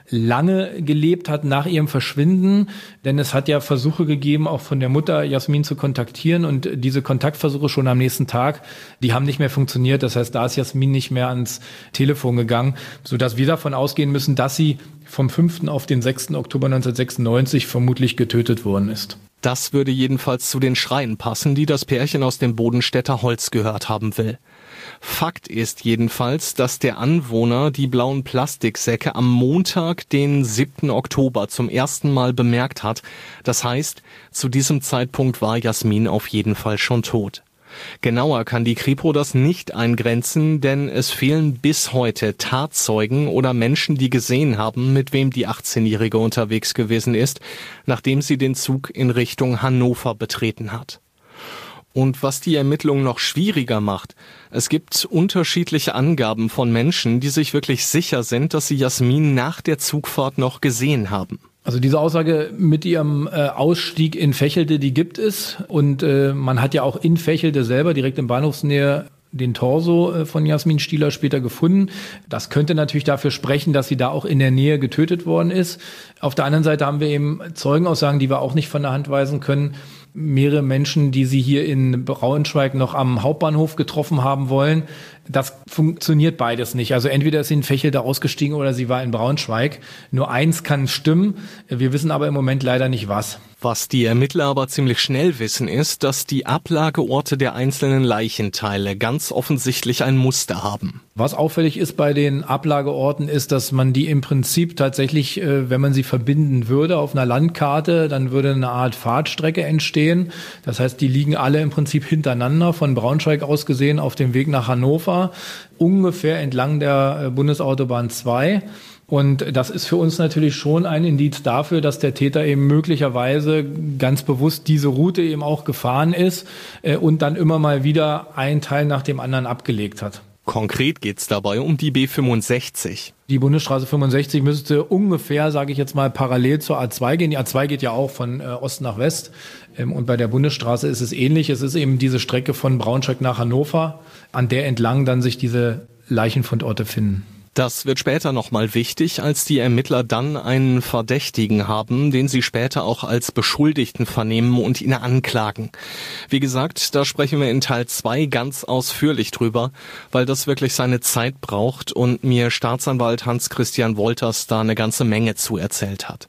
lange gelebt hat nach ihrem Verschwinden, denn es hat ja Versuche gegeben, auch von der Mutter Jasmin zu kontaktieren, und diese Kontaktversuche schon am nächsten Tag, die haben nicht mehr funktioniert. Das heißt, da ist Jasmin nicht mehr ans Telefon gegangen, sodass wir davon ausgehen müssen, dass sie vom fünften auf den sechsten Oktober neunzehnhundertsechsundneunzig vermutlich getötet worden ist. Das würde jedenfalls zu den Schreien passen, die das Pärchen aus dem Bodenstädter Holz gehört haben will. Fakt ist jedenfalls, dass der Anwohner die blauen Plastiksäcke am Montag, den siebten Oktober, zum ersten Mal bemerkt hat. Das heißt, zu diesem Zeitpunkt war Jasmin auf jeden Fall schon tot. Genauer kann die Kripo das nicht eingrenzen, denn es fehlen bis heute Tatzeugen oder Menschen, die gesehen haben, mit wem die achtzehnjährige unterwegs gewesen ist, nachdem sie den Zug in Richtung Hannover betreten hat. Und was die Ermittlung noch schwieriger macht, es gibt unterschiedliche Angaben von Menschen, die sich wirklich sicher sind, dass sie Jasmin nach der Zugfahrt noch gesehen haben. Also diese Aussage mit ihrem äh, Ausstieg in Vechelde, die gibt es. Und äh, man hat ja auch in Vechelde selber, direkt in Bahnhofsnähe, den Torso äh, von Jasmin Stieler später gefunden. Das könnte natürlich dafür sprechen, dass sie da auch in der Nähe getötet worden ist. Auf der anderen Seite haben wir eben Zeugenaussagen, die wir auch nicht von der Hand weisen können. Mehrere Menschen, die sie hier in Braunschweig noch am Hauptbahnhof getroffen haben wollen. Das funktioniert beides nicht. Also entweder ist sie in Vechelde ausgestiegen oder sie war in Braunschweig. Nur eins kann stimmen. Wir wissen aber im Moment leider nicht was. Was die Ermittler aber ziemlich schnell wissen, ist, dass die Ablageorte der einzelnen Leichenteile ganz offensichtlich ein Muster haben. Was auffällig ist bei den Ablageorten ist, dass man die im Prinzip tatsächlich, wenn man sie verbinden würde auf einer Landkarte, dann würde eine Art Fahrtstrecke entstehen. Das heißt, die liegen alle im Prinzip hintereinander, von Braunschweig aus gesehen, auf dem Weg nach Hannover, ungefähr entlang der Bundesautobahn zwei. Und das ist für uns natürlich schon ein Indiz dafür, dass der Täter eben möglicherweise ganz bewusst diese Route eben auch gefahren ist äh, und dann immer mal wieder einen Teil nach dem anderen abgelegt hat. Konkret geht's dabei um die B fünfundsechzig. Die Bundesstraße fünfundsechzig müsste ungefähr, sage ich jetzt mal, parallel zur A zwei gehen. Die A zwei geht ja auch von äh, Ost nach West. Ähm, und bei der Bundesstraße ist es ähnlich. Es ist eben diese Strecke von Braunschweig nach Hannover, an der entlang dann sich diese Leichenfundorte finden. Das wird später nochmal wichtig, als die Ermittler dann einen Verdächtigen haben, den sie später auch als Beschuldigten vernehmen und ihn anklagen. Wie gesagt, da sprechen wir in Teil zwei ganz ausführlich drüber, weil das wirklich seine Zeit braucht und mir Staatsanwalt Hans-Christian Wolters da eine ganze Menge zu erzählt hat.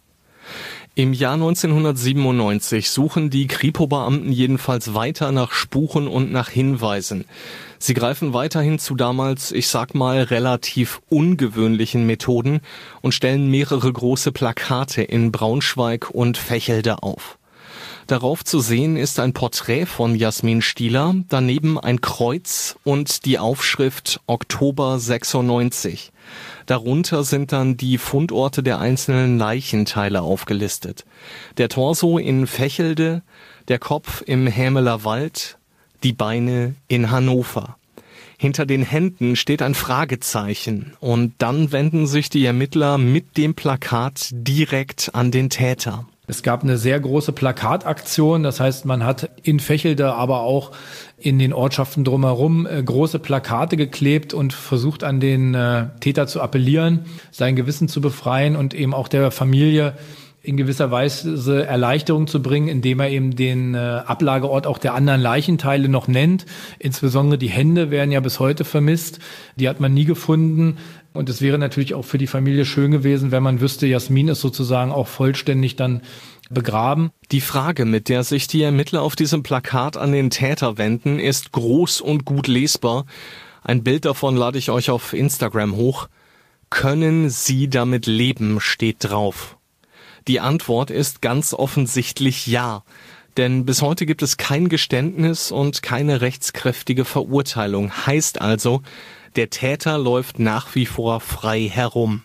Im Jahr neunzehnhundertsiebenundneunzig suchen die Kripo-Beamten jedenfalls weiter nach Spuren und nach Hinweisen. Sie greifen weiterhin zu damals, ich sag mal, relativ ungewöhnlichen Methoden und stellen mehrere große Plakate in Braunschweig und Vechelde auf. Darauf zu sehen ist ein Porträt von Jasmin Stieler, daneben ein Kreuz und die Aufschrift Oktober sechsundneunzig. Darunter sind dann die Fundorte der einzelnen Leichenteile aufgelistet. Der Torso in Vechelde, der Kopf im Hämeler Wald, die Beine in Hannover. Hinter den Händen steht ein Fragezeichen und dann wenden sich die Ermittler mit dem Plakat direkt an den Täter. Es gab eine sehr große Plakataktion, das heißt, man hat in Vechelde, aber auch in den Ortschaften drumherum äh, große Plakate geklebt und versucht an den äh, Täter zu appellieren, sein Gewissen zu befreien und eben auch der Familie in gewisser Weise Erleichterung zu bringen, indem er eben den äh, Ablageort auch der anderen Leichenteile noch nennt. Insbesondere die Hände werden ja bis heute vermisst. Die hat man nie gefunden. Und es wäre natürlich auch für die Familie schön gewesen, wenn man wüsste, Jasmin ist sozusagen auch vollständig dann begraben. Die Frage, mit der sich die Ermittler auf diesem Plakat an den Täter wenden, ist groß und gut lesbar. Ein Bild davon lade ich euch auf Instagram hoch. Können Sie damit leben, steht drauf. Die Antwort ist ganz offensichtlich ja. Denn bis heute gibt es kein Geständnis und keine rechtskräftige Verurteilung. Heißt also, der Täter läuft nach wie vor frei herum.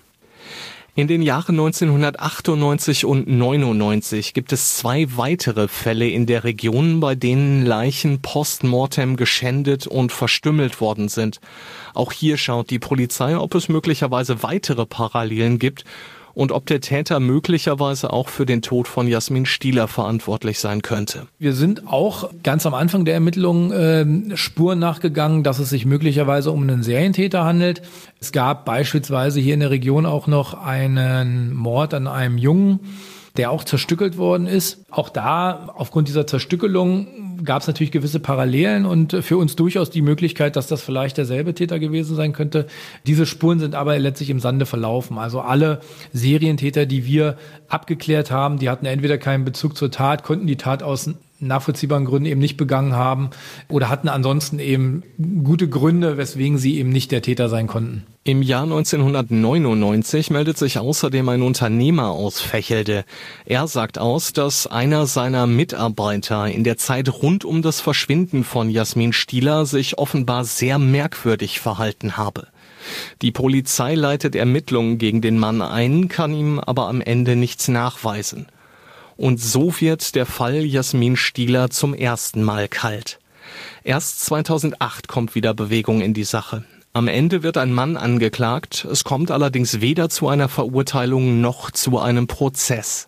In den Jahren neunzehnhundertachtundneunzig und neunundneunzig gibt es zwei weitere Fälle in der Region, bei denen Leichen postmortem geschändet und verstümmelt worden sind. Auch hier schaut die Polizei, ob es möglicherweise weitere Parallelen gibt und ob der Täter möglicherweise auch für den Tod von Jasmin Stieler verantwortlich sein könnte. Wir sind auch ganz am Anfang der Ermittlungen äh, Spuren nachgegangen, dass es sich möglicherweise um einen Serientäter handelt. Es gab beispielsweise hier in der Region auch noch einen Mord an einem Jungen, der auch zerstückelt worden ist. Auch da, aufgrund dieser Zerstückelung, gab es natürlich gewisse Parallelen und für uns durchaus die Möglichkeit, dass das vielleicht derselbe Täter gewesen sein könnte. Diese Spuren sind aber letztlich im Sande verlaufen. Also alle Serientäter, die wir abgeklärt haben, die hatten entweder keinen Bezug zur Tat, konnten die Tat aus nachvollziehbaren Gründen eben nicht begangen haben oder hatten ansonsten eben gute Gründe, weswegen sie eben nicht der Täter sein konnten. Im Jahr neunzehnhundertneunundneunzig meldet sich außerdem ein Unternehmer aus Vechelde. Er sagt aus, dass einer seiner Mitarbeiter in der Zeit rund um das Verschwinden von Jasmin Stieler sich offenbar sehr merkwürdig verhalten habe. Die Polizei leitet Ermittlungen gegen den Mann ein, kann ihm aber am Ende nichts nachweisen. Und so wird der Fall Jasmin Stieler zum ersten Mal kalt. Erst zweitausendacht kommt wieder Bewegung in die Sache. Am Ende wird ein Mann angeklagt, es kommt allerdings weder zu einer Verurteilung noch zu einem Prozess.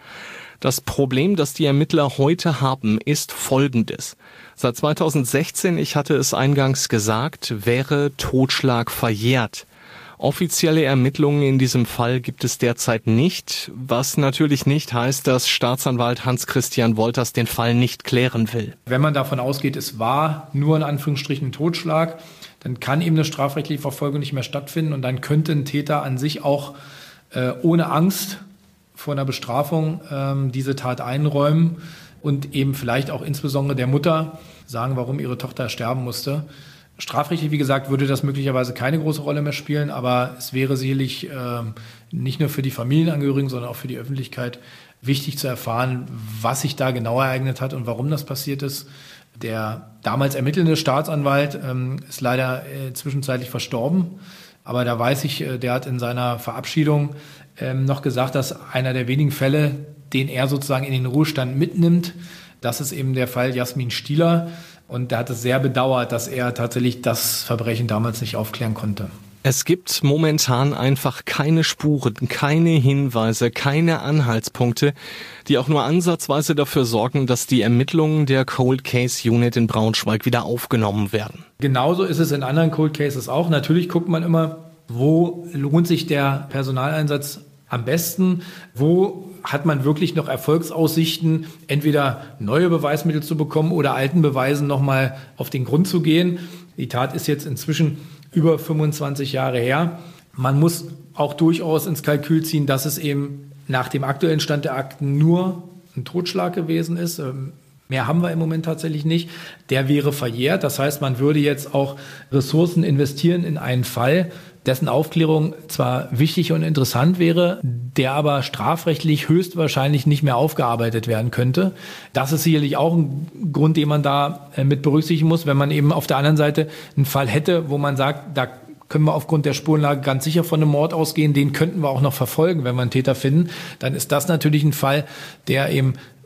Das Problem, das die Ermittler heute haben, ist folgendes. Seit zweitausendsechzehn, ich hatte es eingangs gesagt, wäre Totschlag verjährt. Offizielle Ermittlungen in diesem Fall gibt es derzeit nicht, was natürlich nicht heißt, dass Staatsanwalt Hans-Christian Wolters den Fall nicht klären will. Wenn man davon ausgeht, es war nur in Anführungsstrichen ein Totschlag, dann kann eben eine strafrechtliche Verfolgung nicht mehr stattfinden und dann könnte ein Täter an sich auch äh, ohne Angst vor einer Bestrafung ähm, diese Tat einräumen und eben vielleicht auch insbesondere der Mutter sagen, warum ihre Tochter sterben musste. Strafrechtlich, wie gesagt, würde das möglicherweise keine große Rolle mehr spielen, aber es wäre sicherlich äh, nicht nur für die Familienangehörigen, sondern auch für die Öffentlichkeit wichtig zu erfahren, was sich da genau ereignet hat und warum das passiert ist. Der damals ermittelnde Staatsanwalt ähm, ist leider äh, zwischenzeitlich verstorben, aber da weiß ich, äh, der hat in seiner Verabschiedung ähm, noch gesagt, dass einer der wenigen Fälle, den er sozusagen in den Ruhestand mitnimmt, das ist eben der Fall Jasmin Stieler. Und er hat es sehr bedauert, dass er tatsächlich das Verbrechen damals nicht aufklären konnte. Es gibt momentan einfach keine Spuren, keine Hinweise, keine Anhaltspunkte, die auch nur ansatzweise dafür sorgen, dass die Ermittlungen der Cold Case Unit in Braunschweig wieder aufgenommen werden. Genauso ist es in anderen Cold Cases auch. Natürlich guckt man immer, wo lohnt sich der Personaleinsatz am besten, wo hat man wirklich noch Erfolgsaussichten, entweder neue Beweismittel zu bekommen oder alten Beweisen nochmal auf den Grund zu gehen. Die Tat ist jetzt inzwischen über fünfundzwanzig Jahre her. Man muss auch durchaus ins Kalkül ziehen, dass es eben nach dem aktuellen Stand der Akten nur ein Totschlag gewesen ist. Mehr haben wir im Moment tatsächlich nicht. Der wäre verjährt. Das heißt, man würde jetzt auch Ressourcen investieren in einen Fall, dessen Aufklärung zwar wichtig und interessant wäre, der aber strafrechtlich höchstwahrscheinlich nicht mehr aufgearbeitet werden könnte. Das ist sicherlich auch ein Grund, den man da mit berücksichtigen muss, wenn man eben auf der anderen Seite einen Fall hätte, wo man sagt, da können wir aufgrund der Spurenlage ganz sicher von einem Mord ausgehen, den könnten wir auch noch verfolgen, wenn wir einen Täter finden. Dann ist das natürlich ein Fall, der eben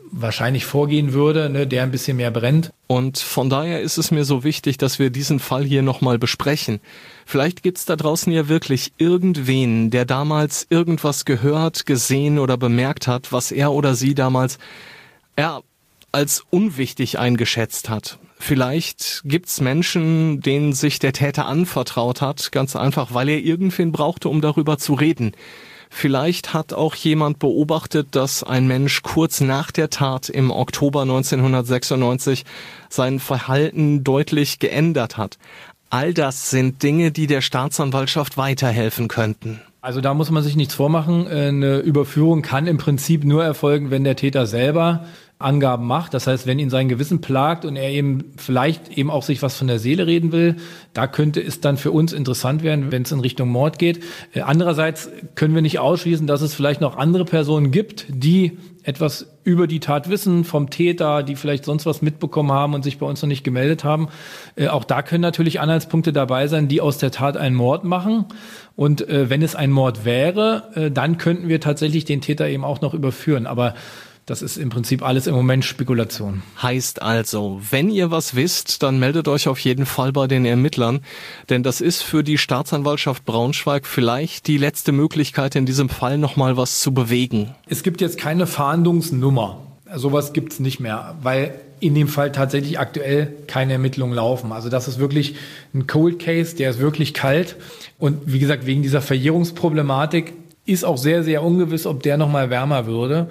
wahrscheinlich vorgehen würde, ne, der ein bisschen mehr brennt. Und von daher ist es mir so wichtig, dass wir diesen Fall hier nochmal besprechen. Vielleicht gibt's da draußen ja wirklich irgendwen, der damals irgendwas gehört, gesehen oder bemerkt hat, was er oder sie damals ja, als unwichtig eingeschätzt hat. Vielleicht gibt's Menschen, denen sich der Täter anvertraut hat, ganz einfach, weil er irgendwen brauchte, um darüber zu reden. Vielleicht hat auch jemand beobachtet, dass ein Mensch kurz nach der Tat im Oktober neunzehnhundertsechsundneunzig sein Verhalten deutlich geändert hat. All das sind Dinge, die der Staatsanwaltschaft weiterhelfen könnten. Also da muss man sich nichts vormachen. Eine Überführung kann im Prinzip nur erfolgen, wenn der Täter selber Angaben macht. Das heißt, wenn ihn sein Gewissen plagt und er eben vielleicht eben auch sich was von der Seele reden will, da könnte es dann für uns interessant werden, wenn es in Richtung Mord geht. Andererseits können wir nicht ausschließen, dass es vielleicht noch andere Personen gibt, die etwas über die Tat wissen vom Täter, die vielleicht sonst was mitbekommen haben und sich bei uns noch nicht gemeldet haben. Äh, auch da können natürlich Anhaltspunkte dabei sein, die aus der Tat einen Mord machen. Und äh, wenn es ein Mord wäre, äh, dann könnten wir tatsächlich den Täter eben auch noch überführen. Aber das ist im Prinzip alles im Moment Spekulation. Heißt also, wenn ihr was wisst, dann meldet euch auf jeden Fall bei den Ermittlern, denn das ist für die Staatsanwaltschaft Braunschweig vielleicht die letzte Möglichkeit, in diesem Fall nochmal was zu bewegen. Es gibt jetzt keine Fahndungsnummer. Sowas gibt's nicht mehr, weil in dem Fall tatsächlich aktuell keine Ermittlungen laufen. Also das ist wirklich ein Cold Case, der ist wirklich kalt. Und wie gesagt, wegen dieser Verjährungsproblematik ist auch sehr, sehr ungewiss, ob der nochmal wärmer würde.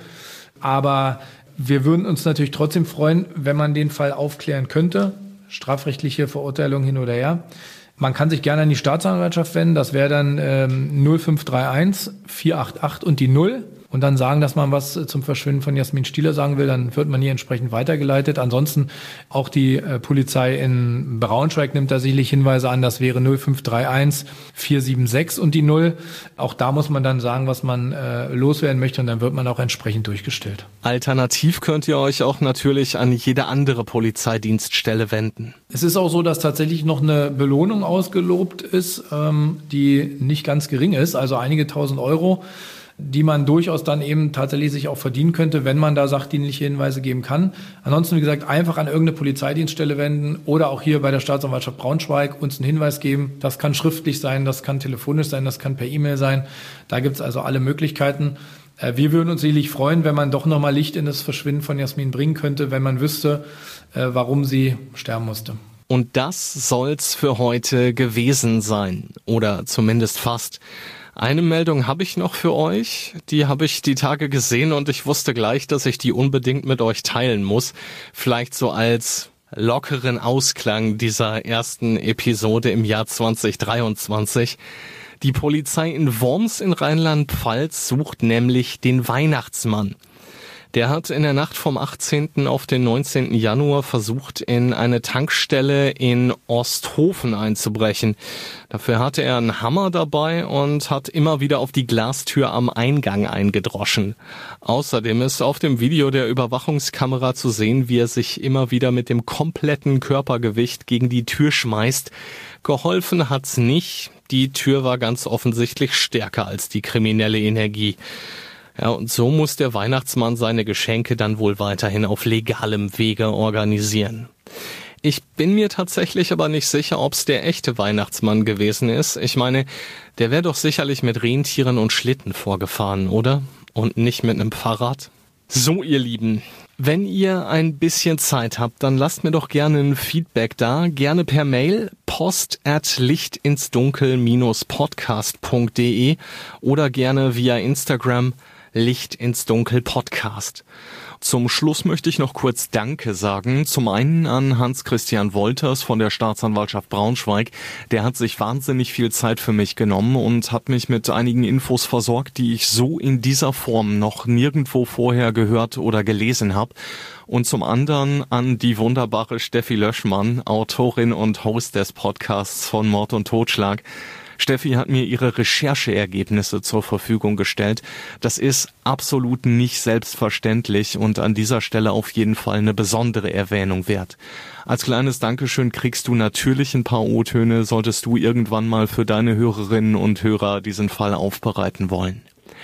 Aber wir würden uns natürlich trotzdem freuen, wenn man den Fall aufklären könnte. Strafrechtliche Verurteilung hin oder her. Man kann sich gerne an die Staatsanwaltschaft wenden. Das wäre dann ähm, null fünf drei eins vier acht acht und die null. Und dann sagen, dass man was zum Verschwinden von Jasmin Stieler sagen will, dann wird man hier entsprechend weitergeleitet. Ansonsten auch die äh, Polizei in Braunschweig nimmt da sicherlich Hinweise an. Das wäre null fünf drei eins vier sieben sechs und die null. Auch da muss man dann sagen, was man äh, loswerden möchte und dann wird man auch entsprechend durchgestellt. Alternativ könnt ihr euch auch natürlich an jede andere Polizeidienststelle wenden. Es ist auch so, dass tatsächlich noch eine Belohnung ausgelobt ist, ähm, die nicht ganz gering ist, also einige tausend Euro, die man durchaus dann eben tatsächlich sich auch verdienen könnte, wenn man da sachdienliche Hinweise geben kann. Ansonsten, wie gesagt, einfach an irgendeine Polizeidienststelle wenden oder auch hier bei der Staatsanwaltschaft Braunschweig uns einen Hinweis geben. Das kann schriftlich sein, das kann telefonisch sein, das kann per E-Mail sein. Da gibt's also alle Möglichkeiten. Wir würden uns sicherlich freuen, wenn man doch nochmal Licht in das Verschwinden von Jasmin bringen könnte, wenn man wüsste, warum sie sterben musste. Und das soll's für heute gewesen sein. Oder zumindest fast. Eine Meldung habe ich noch für euch, die habe ich die Tage gesehen und ich wusste gleich, dass ich die unbedingt mit euch teilen muss. Vielleicht so als lockeren Ausklang dieser ersten Episode im Jahr zwanzig dreiundzwanzig. Die Polizei in Worms in Rheinland-Pfalz sucht nämlich den Weihnachtsmann. Der hat in der Nacht vom achtzehnten auf den neunzehnten Januar versucht, in eine Tankstelle in Osthofen einzubrechen. Dafür hatte er einen Hammer dabei und hat immer wieder auf die Glastür am Eingang eingedroschen. Außerdem ist auf dem Video der Überwachungskamera zu sehen, wie er sich immer wieder mit dem kompletten Körpergewicht gegen die Tür schmeißt. Geholfen hat's nicht. Die Tür war ganz offensichtlich stärker als die kriminelle Energie. Ja, und so muss der Weihnachtsmann seine Geschenke dann wohl weiterhin auf legalem Wege organisieren. Ich bin mir tatsächlich aber nicht sicher, ob es der echte Weihnachtsmann gewesen ist. Ich meine, der wäre doch sicherlich mit Rentieren und Schlitten vorgefahren, oder? Und nicht mit einem Fahrrad? So, ihr Lieben, wenn ihr ein bisschen Zeit habt, dann lasst mir doch gerne ein Feedback da. Gerne per Mail post at lichtinsdunkel podcast punkt de oder gerne via Instagram Licht ins Dunkel Podcast. Zum Schluss möchte ich noch kurz Danke sagen. Zum einen an Hans-Christian Wolters von der Staatsanwaltschaft Braunschweig. Der hat sich wahnsinnig viel Zeit für mich genommen und hat mich mit einigen Infos versorgt, die ich so in dieser Form noch nirgendwo vorher gehört oder gelesen habe. Und zum anderen an die wunderbare Steffi Löschmann, Autorin und Host des Podcasts von Mord und Totschlag. Steffi hat mir ihre Rechercheergebnisse zur Verfügung gestellt. Das ist absolut nicht selbstverständlich und an dieser Stelle auf jeden Fall eine besondere Erwähnung wert. Als kleines Dankeschön kriegst du natürlich ein paar O-Töne, solltest du irgendwann mal für deine Hörerinnen und Hörer diesen Fall aufbereiten wollen.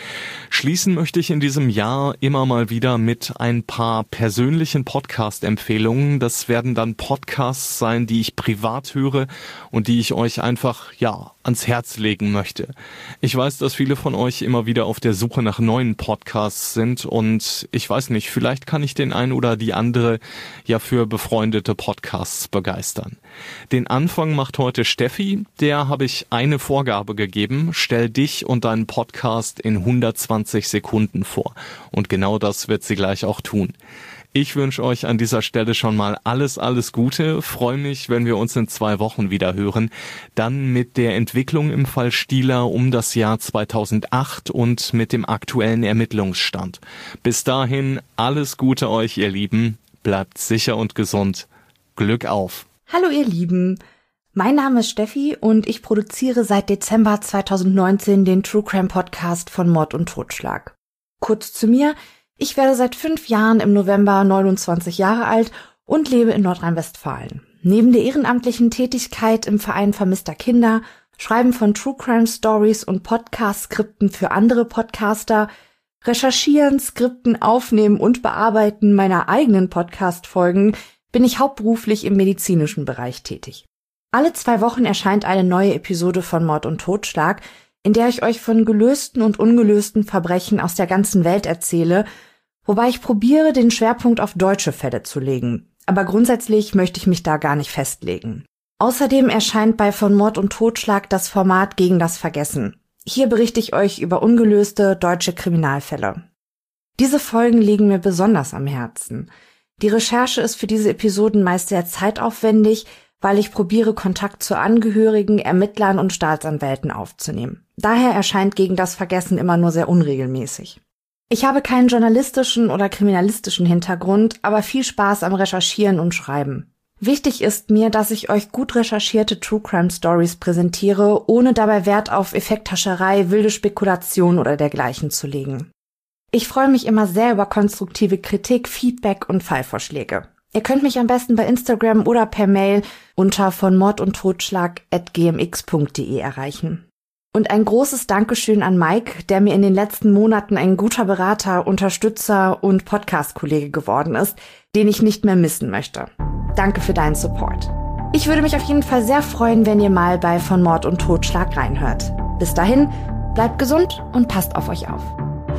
Schließen möchte ich in diesem Jahr immer mal wieder mit ein paar persönlichen Podcast-Empfehlungen. Das werden dann Podcasts sein, die ich privat höre und die ich euch einfach, ja, ans Herz legen möchte. Ich weiß, dass viele von euch immer wieder auf der Suche nach neuen Podcasts sind und ich weiß nicht, vielleicht kann ich den ein oder die andere ja für befreundete Podcasts begeistern. Den Anfang macht heute Steffi, der habe ich eine Vorgabe gegeben: Stell dich und deinen Podcast in hundertzwanzig Sekunden vor. Und genau das wird sie gleich auch tun. Ich wünsche euch an dieser Stelle schon mal alles, alles Gute. Freue mich, wenn wir uns in zwei Wochen wieder hören. Dann mit der Entwicklung im Fall Stieler um das Jahr zweitausendacht und mit dem aktuellen Ermittlungsstand. Bis dahin alles Gute euch, ihr Lieben. Bleibt sicher und gesund. Glück auf. Hallo ihr Lieben. Mein Name ist Steffi und ich produziere seit Dezember zweitausendneunzehn den True Crime Podcast von Mord und Totschlag. Kurz zu mir: Ich werde seit fünf Jahren im November neunundzwanzig Jahre alt und lebe in Nordrhein-Westfalen. Neben der ehrenamtlichen Tätigkeit im Verein vermisster Kinder, Schreiben von True Crime Stories und Podcast-Skripten für andere Podcaster, Recherchieren, Skripten, Aufnehmen und Bearbeiten meiner eigenen Podcast-Folgen bin ich hauptberuflich im medizinischen Bereich tätig. Alle zwei Wochen erscheint eine neue Episode von Mord und Totschlag, in der ich euch von gelösten und ungelösten Verbrechen aus der ganzen Welt erzähle, wobei ich probiere, den Schwerpunkt auf deutsche Fälle zu legen. Aber grundsätzlich möchte ich mich da gar nicht festlegen. Außerdem erscheint bei Von Mord und Totschlag das Format Gegen das Vergessen. Hier berichte ich euch über ungelöste deutsche Kriminalfälle. Diese Folgen liegen mir besonders am Herzen. Die Recherche ist für diese Episoden meist sehr zeitaufwendig, weil ich probiere, Kontakt zu Angehörigen, Ermittlern und Staatsanwälten aufzunehmen. Daher erscheint Gegen das Vergessen immer nur sehr unregelmäßig. Ich habe keinen journalistischen oder kriminalistischen Hintergrund, aber viel Spaß am Recherchieren und Schreiben. Wichtig ist mir, dass ich euch gut recherchierte True Crime Stories präsentiere, ohne dabei Wert auf Effekthascherei, wilde Spekulation oder dergleichen zu legen. Ich freue mich immer sehr über konstruktive Kritik, Feedback und Fallvorschläge. Ihr könnt mich am besten bei Instagram oder per Mail unter von mord und totschlag at g m x punkt d e erreichen. Und ein großes Dankeschön an Mike, der mir in den letzten Monaten ein guter Berater, Unterstützer und Podcast-Kollege geworden ist, den ich nicht mehr missen möchte. Danke für deinen Support. Ich würde mich auf jeden Fall sehr freuen, wenn ihr mal bei Von Mord und Totschlag reinhört. Bis dahin, bleibt gesund und passt auf euch auf.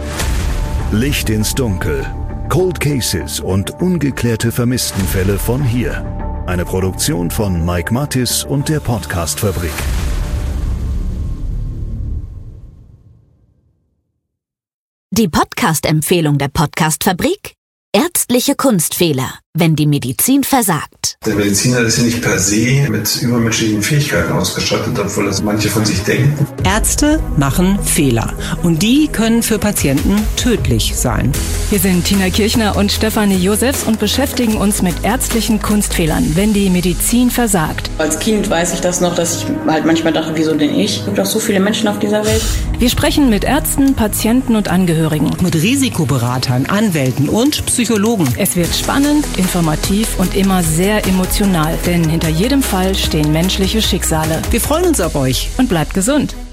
Licht ins Dunkel. Cold Cases und ungeklärte Vermisstenfälle von hier. Eine Produktion von Mike Mattis und der Podcast-Fabrik. Die Podcast-Empfehlung der Podcast-Fabrik: Ärztliche Kunstfehler, wenn die Medizin versagt. Der Mediziner ist ja nicht per se mit übermenschlichen Fähigkeiten ausgestattet, obwohl das manche von sich denken. Ärzte machen Fehler und die können für Patienten tödlich sein. Wir sind Tina Kirchner und Stefanie Josefs und beschäftigen uns mit ärztlichen Kunstfehlern, wenn die Medizin versagt. Als Kind weiß ich das noch, dass ich halt manchmal dachte, wieso denn ich? Es gibt doch so viele Menschen auf dieser Welt. Wir sprechen mit Ärzten, Patienten und Angehörigen. Mit Risikoberatern, Anwälten und Psychologen. Es wird spannend, informativ und immer sehr emotional, denn hinter jedem Fall stehen menschliche Schicksale. Wir freuen uns auf euch und bleibt gesund.